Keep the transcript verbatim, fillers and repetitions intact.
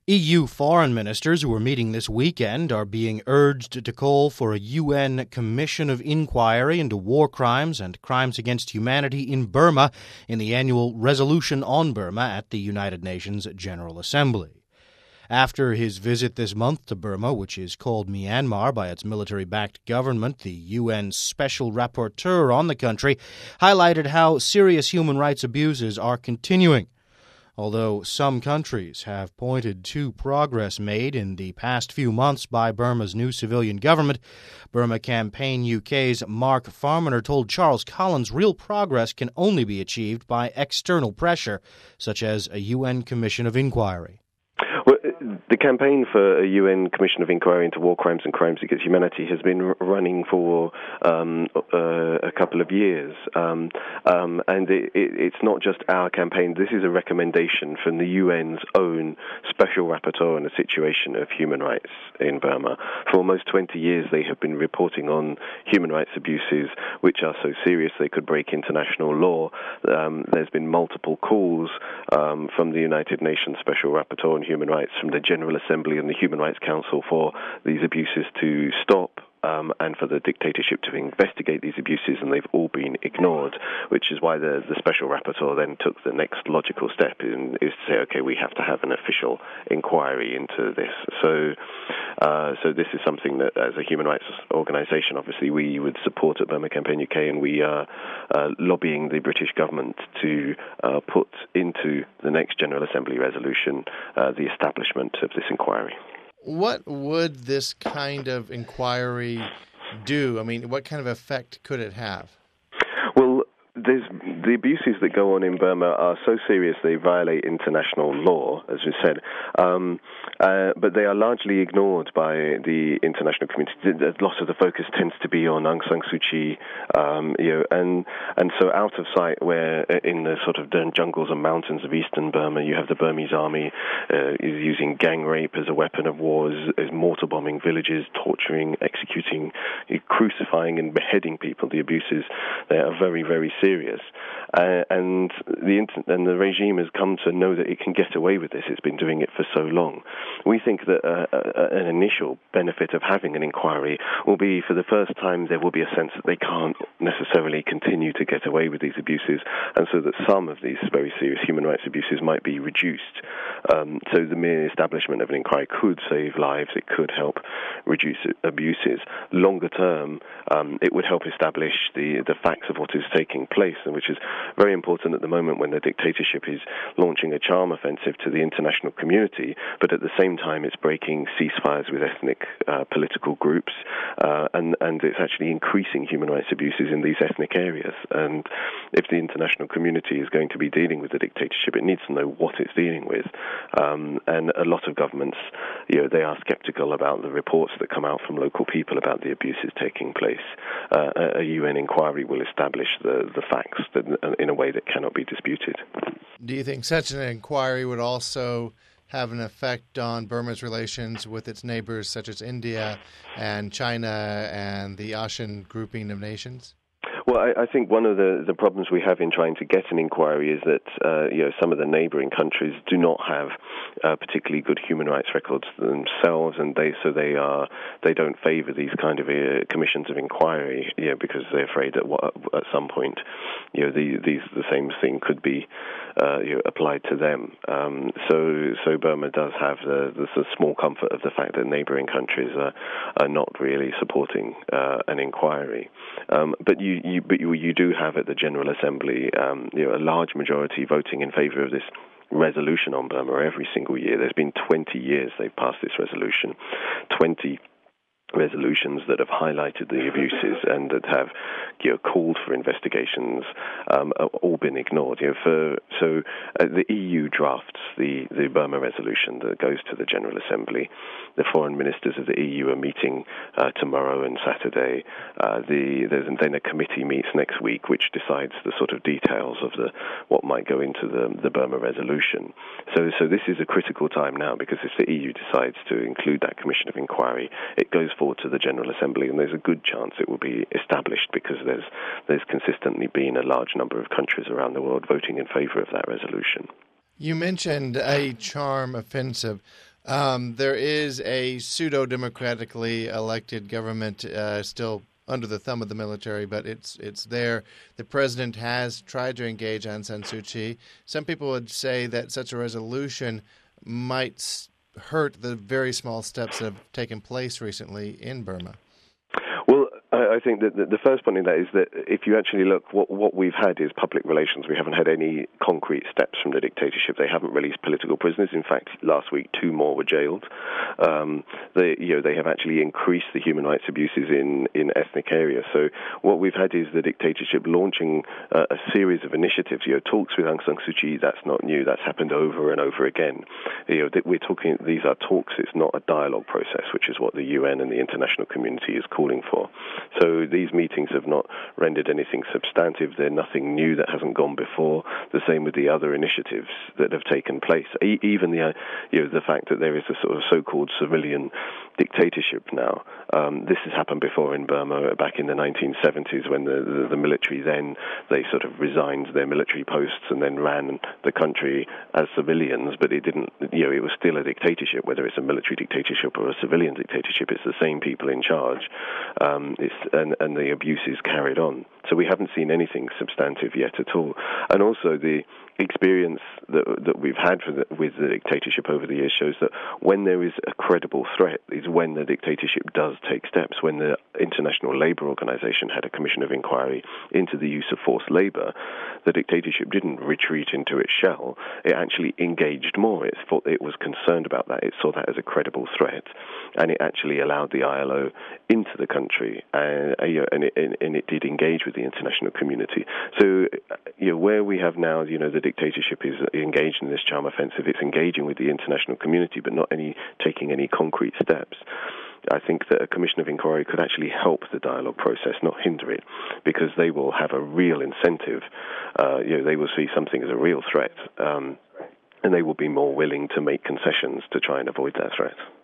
E U foreign ministers who are meeting this weekend are being urged to call for a U N Commission of Inquiry into war crimes and crimes against humanity in Burma in the annual resolution on Burma at the United Nations General Assembly. After his visit this month to Burma, which is called Myanmar by its military-backed government, the U N Special Rapporteur on the country highlighted how serious human rights abuses are continuing. Although some countries have pointed to progress made in the past few months by Burma's new civilian government, Burma Campaign U K's Mark Farmaner told Charles Collins real progress can only be achieved by external pressure, such as a U N Commission of Inquiry. Well, the campaign for a U N Commission of Inquiry into War Crimes and Crimes Against Humanity has been r- running for um, uh, a couple of years. Um, um, and it, it, it's not just our campaign. This is a recommendation from the U N's own Special Rapporteur on the situation of human rights in Burma. For almost twenty years, they have been reporting on human rights abuses which are so serious they could break international law. Um, there's been multiple calls um, from the United Nations Special Rapporteur on Human Rights, from the General Assembly and the Human Rights Council, for these abuses to stop um, and for the dictatorship to investigate these abuses, and they've all been ignored, which is why the, the Special Rapporteur then took the next logical step in, is to say, okay, we have to have an official inquiry into this. So uh, so this is something that, as a human rights organisation, obviously we would support at Burma Campaign U K, and we are uh, lobbying the British government to uh, put into the next General Assembly resolution uh, the establishment of this inquiry. What would this kind of inquiry do? I mean, what kind of effect could it have? Well, there's, the abuses that go on in Burma are so serious they violate international law, as we said, um, uh, but they are largely ignored by the international community. A lot of the focus tends to be on Aung San Suu Kyi, um, you know, and and so out of sight, where in the sort of jungles and mountains of eastern Burma, you have the Burmese army uh, is using gang rape as a weapon of war, is, is mortar bombing villages, torturing, executing, crucifying, and beheading people. The abuses there are very, very serious. Serious, uh, and the and the regime has come to know that it can get away with this. It's been doing it for so long. We think that uh, uh, an initial benefit of having an inquiry will be, for the first time, there will be a sense that they can't necessarily continue to get away with these abuses, and so that some of these very serious human rights abuses might be reduced. Um, so the mere establishment of an inquiry could save lives. It could help reduce abuses. Longer term, um, it would help establish the the facts of what is taking place, and which is very important at the moment when the dictatorship is launching a charm offensive to the international community, but at the same time it's breaking ceasefires with ethnic uh, political groups, uh, and, and it's actually increasing human rights abuses in these ethnic areas. And if the international community is going to be dealing with the dictatorship, it needs to know what it's dealing with. Um, and a lot of governments, you know, they are skeptical about the reports that come out from local people about the abuses taking place. Uh, a, a U N inquiry will establish the the facts that, in a way that cannot be disputed. Do you think such an inquiry would also have an effect on Burma's relations with its neighbors, such as India and China and the ASEAN grouping of nations? Well, I, I think one of the, the problems we have in trying to get an inquiry is that uh, you know, some of the neighbouring countries do not have uh, particularly good human rights records themselves, and they so they are they don't favour these kind of uh, commissions of inquiry, you know, because they're afraid that what, at some point, you know, the, these the same thing could be uh, you know, applied to them. Um, so so Burma does have the, the, the small comfort of the fact that neighbouring countries are are not really supporting uh, an inquiry, um, but you. you But you, you do have at the General Assembly um, you know, a large majority voting in favour of this resolution on Burma every single year. There's been twenty years they've passed this resolution, twenty resolutions that have highlighted the abuses and that have, you know, called for investigations, um, have all been ignored. You know, for so uh, the E U drafts the, the Burma resolution that goes to the General Assembly. The foreign ministers of the E U are meeting uh, tomorrow and Saturday. Uh, the there's then a committee meets next week, which decides the sort of details of the what might go into the the Burma resolution. So so this is a critical time now, because if the E U decides to include that commission of inquiry, it goes forward to the General Assembly, and there's a good chance it will be established, because there's there's consistently been a large number of countries around the world voting in favour of that resolution. You mentioned a charm offensive. Um, there is a pseudo-democratically elected government uh, still under the thumb of the military, but it's it's there. The president has tried to engage Aung San Suu Kyi. Some people would say that such a resolution might hurt the very small steps that have taken place recently in Burma. Well, I think that the first point in that is that if you actually look, what what we've had is public relations. We haven't had any concrete steps from the dictatorship. They haven't released political prisoners. In fact, last week two more were jailed. Um, they, you know, they have actually increased the human rights abuses in, in ethnic areas. So what we've had is the dictatorship launching uh, a series of initiatives. You know, talks with Aung San Suu Kyi. That's not new. That's happened over and over again. You know, we're talking. These are talks. It's not a dialogue process, which is what the U N and the international community is calling for. So these meetings have not rendered anything substantive. They're nothing new that hasn't gone before. The same with the other initiatives that have taken place. E- even the, uh, you know, the fact that there is a sort of so-called civilian dictatorship now. Um, this has happened before in Burma back in the nineteen seventies when the, the, the military then, they sort of resigned their military posts and then ran the country as civilians, but it didn't, you know, it was still a dictatorship. Whether it's a military dictatorship or a civilian dictatorship, it's the same people in charge. Um, it's, and, and the abuse is carried on. So we haven't seen anything substantive yet at all. And also the experience that, that we've had for the, with the dictatorship over the years shows that when there is a credible threat is when the dictatorship does take steps. When the International Labour Organization had a commission of inquiry into the use of forced labor, the dictatorship didn't retreat into its shell. It actually engaged more. It thought it was concerned about that. It saw that as a credible threat, and it actually allowed the I L O into the country, and, you know, and, it, and it did engage with the international community. So, you know, where we have now, you know, the dictatorship is engaged in this charm offensive. It's engaging with the international community, but not any taking any concrete steps. I think that a commission of inquiry could actually help the dialogue process, not hinder it, because they will have a real incentive. Uh, you know, they will see something as a real threat, um, and they will be more willing to make concessions to try and avoid that threat.